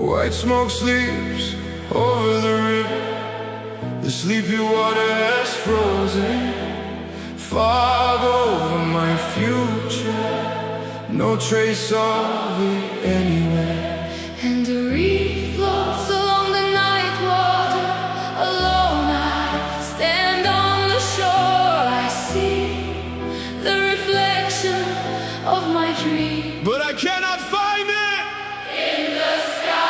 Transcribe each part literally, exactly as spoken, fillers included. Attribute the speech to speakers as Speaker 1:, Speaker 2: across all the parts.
Speaker 1: White smoke sleeps over the river. The sleepy water has frozen. Fog over my future, no trace of it anywhere.
Speaker 2: And the reef floats along the night water. Alone I stand on the shore. I see the reflection of my dream,
Speaker 1: but I cannot find it
Speaker 2: in the sky.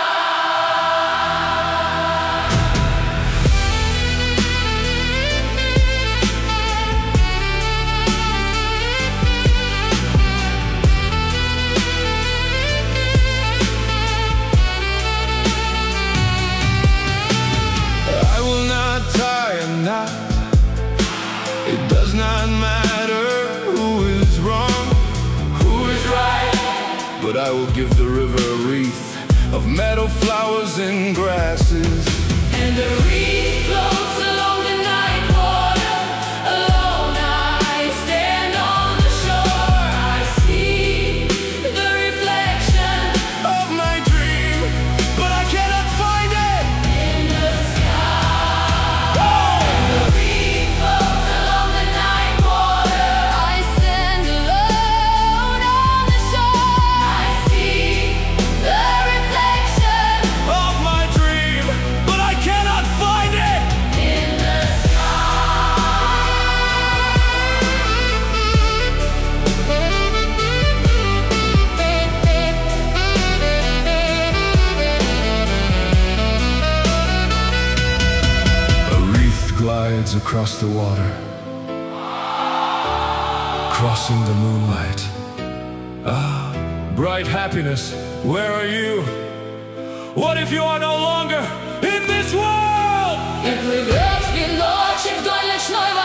Speaker 1: It does not matter who is wrong, who is right, but I will give the river a wreath of meadow flowers and grasses.
Speaker 2: And the reef floats along the night water. Alone I stand on the shore. I see the reflection
Speaker 1: of my dream, but I cannot find it
Speaker 2: in the sky. And the reef floats along the night water. I stand alone on the shore. I see the reflection
Speaker 1: of my dream, but I cannot find it
Speaker 2: in the
Speaker 1: A wreath glides across the water, crossing the moonlight. Ah, bright happiness, where are you? What if you are no longer in this world?
Speaker 2: И плывет веночек вдоль ночной